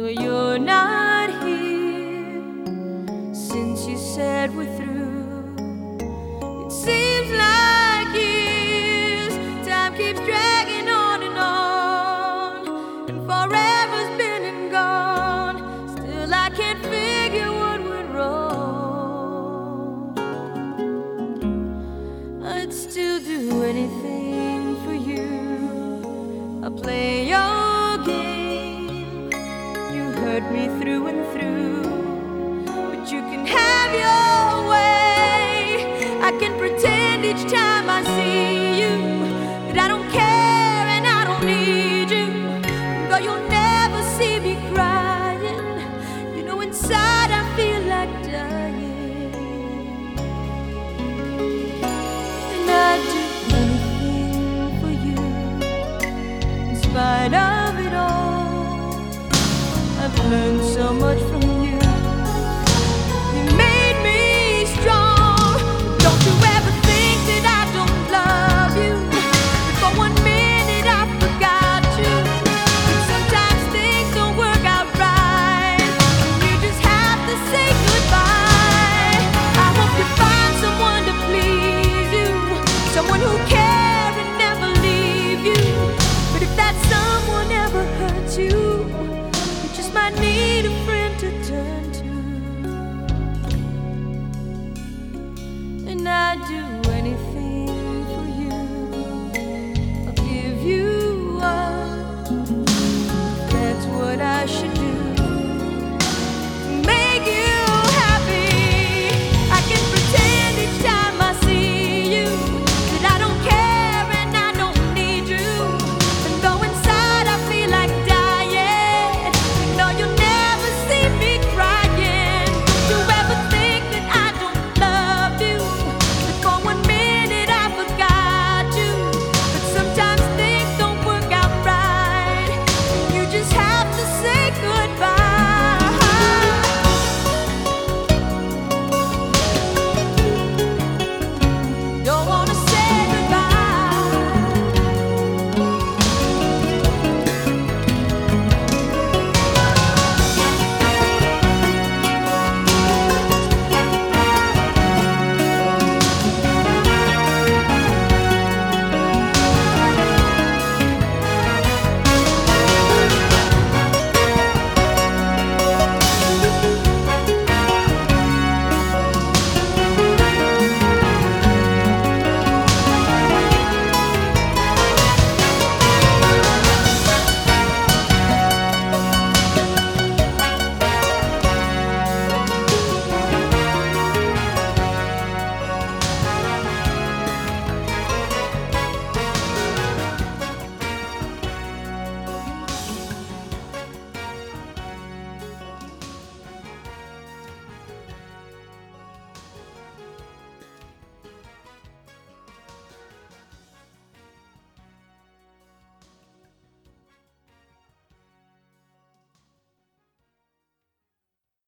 Though you're not here, since you said we're through, it seems like years. Time keeps dragging on, and forever's been and gone. Still I can't figure what went wrong. I'd still do anything for you. I'll play your game. You hurt me through and through, but you can have your way. I can pretend each time I see you that I don't care and I don't need you. Though you'll never see me crying, you know inside I feel like dying. And I'd do anything for you. In spite of it all, I've learned so much from you. You made me strong. Don't you ever think that I don't love you. For 1 minute I forgot you. But sometimes things don't work out right, and you just have to say goodbye. I hope you find someone to please you, someone who care and never leave you. But if that someone ever hurts you, you just might need a friend to turn to. And I'd do anything for you. I'll give you up. That's what I should do. Make you happy. I can pretend each time I see you that I don't care and I don't need you. And though inside I feel like dying, no, you'll never see me crying. Don't you ever think that I don't love you. That for 1 minute I forgot you. But sometimes things don't work out right, and you just have to say goodbye.